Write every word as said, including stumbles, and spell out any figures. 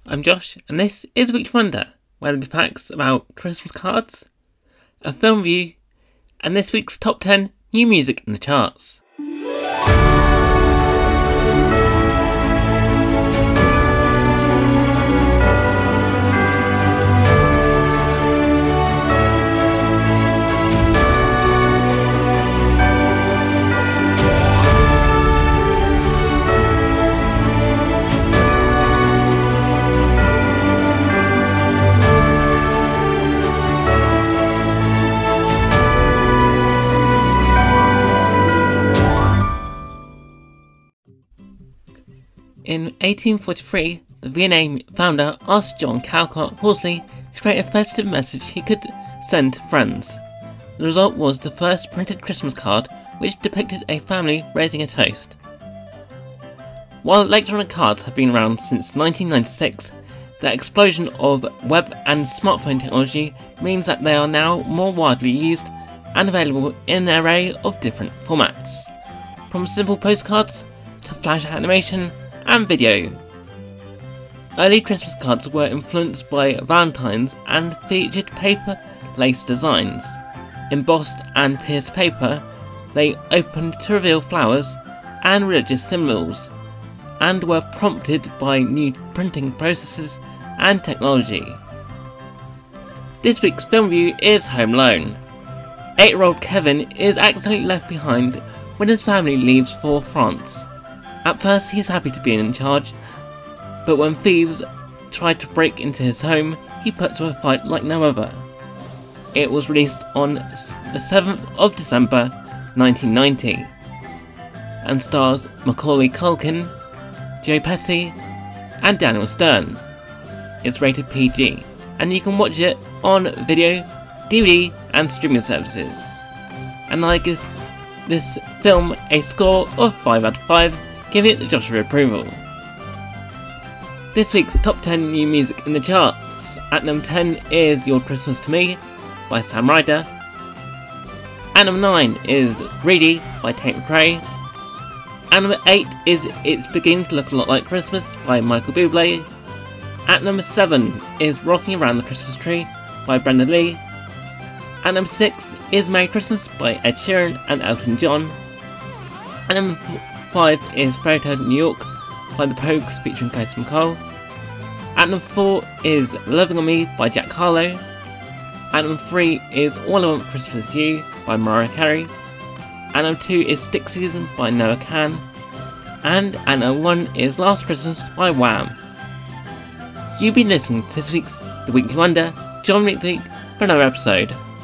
I'm Josh, and this is Weekly Wonder, where there'll be facts about Christmas cards, a film review, and this week's top ten new music in the charts. In eighteen forty-three, the V and A founder asked John Callcott Horsley to create a festive message he could send to friends. The result was the first printed Christmas card, which depicted a family raising a toast. While electronic cards have been around since nineteen ninety-six, the explosion of web and smartphone technology means that they are now more widely used and available in an array of different formats, from simple postcards to flash animation and video. Early Christmas cards were influenced by Valentine's and featured paper lace designs. Embossed and pierced paper, they opened to reveal flowers and religious symbols, and were prompted by new printing processes and technology. This week's film review is Home Alone. Eight-year-old Kevin is accidentally left behind when his family leaves for France. At first he's happy to be in charge, but when thieves try to break into his home, he puts up a fight like no other. It was released on the seventh of December nineteen ninety, and stars Macaulay Culkin, Joe Pesci and Daniel Stern. It's rated P G, and you can watch it on video, D V D and streaming services. And I give this film a score of five out of five, giving it the Joshua approval. This week's top ten new music in the charts. At number ten is Your Christmas to Me by Sam Ryder. At number nine is Greedy by Tate McRae. At number eight is It's Beginning to Look a Lot Like Christmas by Michael Bublé. At number seven is Rocking Around the Christmas Tree by Brenda Lee. At number six is Merry Christmas by Ed Sheeran and Elton John. At number five is Fairy Tale New York by The Pogues featuring Kirsty MacColl. At number four is Loving on Me by Jack Harlow. At number three is All I Want for Christmas Is You by Mariah Carey. At number two is Stick Season by Noah Kahan. And at number one is Last Christmas by Wham. You've been listening to this week's The Weekly Wonder. Join me next week for another episode.